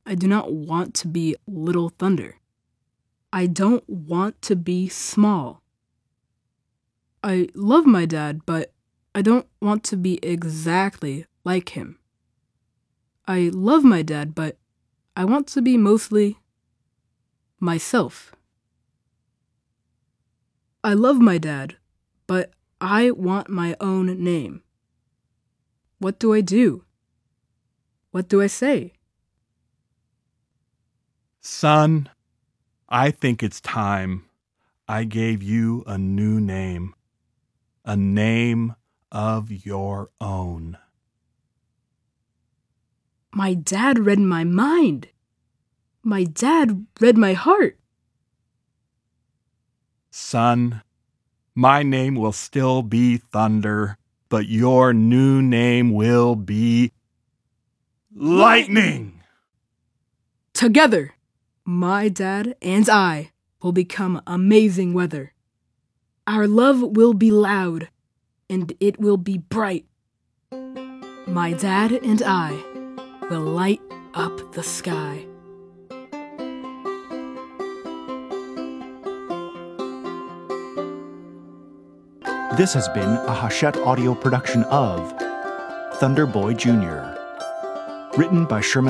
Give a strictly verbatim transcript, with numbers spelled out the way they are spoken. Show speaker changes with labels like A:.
A: I do not want to be Little Thunder. I don't want to be small. I love my dad, but I don't want to be exactly like him. I love my dad, but I want to be mostly myself. I love my dad, but I want my own name. What do I do? What do I say?
B: Son, I think it's time I gave you a new name, a name of your own.
A: My dad read my mind. My dad read my heart.
B: Son, my name will still be Thunder, but your new name will be Lightning.
A: Together, my dad and I will become amazing weather. Our love will be loud, and it will be bright. My dad and I will light up the sky.
C: This has been a Hachette audio production of Thunder Boy Junior Written by Sherman